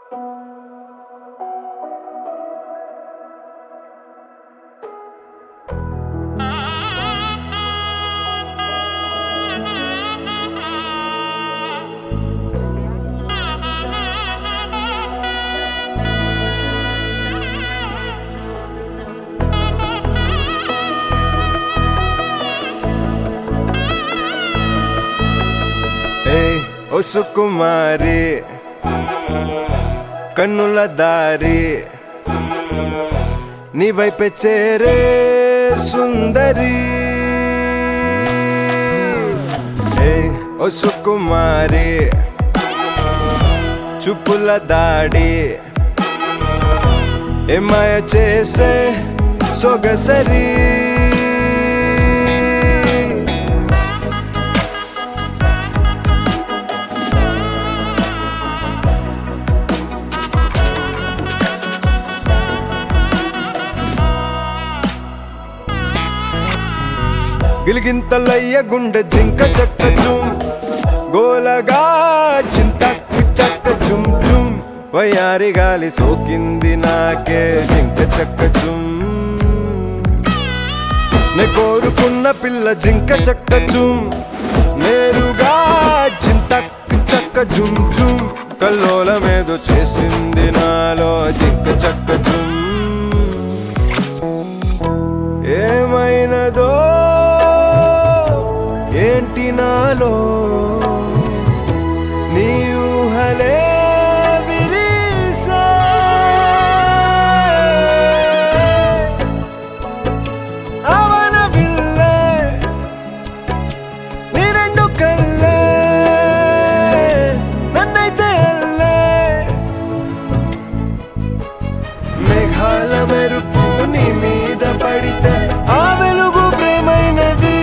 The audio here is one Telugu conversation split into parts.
ఓ సుకుమారి కన్నుల దారి నీ వైపే చేరే సుందరి ఓ సుకుమారి చూపుల దాడి ఏమాయ చేసే సొగసరి గిలిగింతలయ్య గుండె జింక చక్క జుమ్ గోలగా చింతక్ చక్క జుమ్ జుమ్ వయారి గాలి సోకింది నాకే జింక చక్క జుమ్ నే కోరుకున్న పిల్ల జింక చక్క జుమ్ నేరుగా చింతక్ చక్క జుమ్ జుమ్ కల్లోలమేదో చేసింది నాలో జింక చక్క జుమ్ ఏమైనదో ఏంటి నాలో నీ ఊహలే విరిసే అవన విల్లే నీ రెండు కళ్ళే నన్నైతే అల్లే మేఘాల మెరుపు నీ మీద పడితే ఆ వెలుగు ప్రేమైనది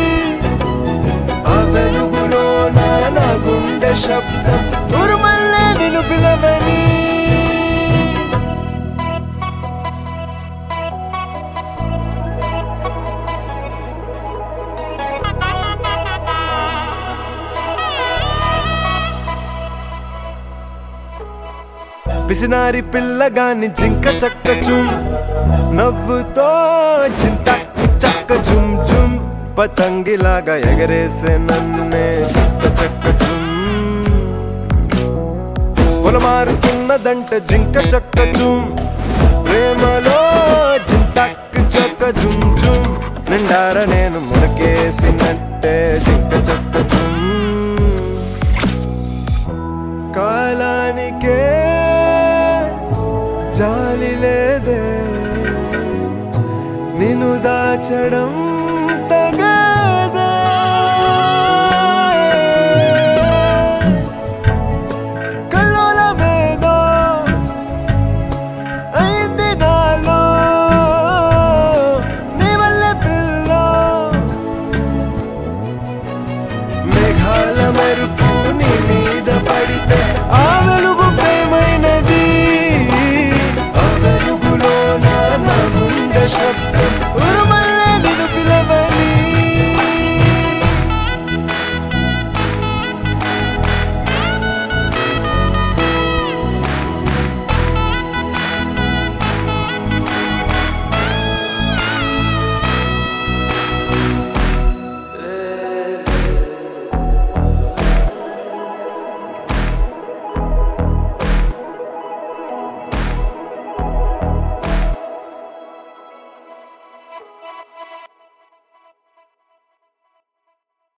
గుండె శబ్దం ఉరుమల్లే నిన్ను పిలవని పిసినారి పిల్లగాని జింక చక్క జుమ్ నవ్వుతో చింత చక్క జుమ్ జుమ్ పతంగిలాగా ఎగరేసే నన్నే చింత చక్క జుమ్ పొలమారుతున్నదంట జింక చక్క జుమ్ ప్రేమలో చింతక్ చక్క జుమ్ జుమ్ నిండార నేను మునకేసినట్టే జింక చక్క జుమ్ కాలానికే జాలి లేదే నిన్ను దాచడం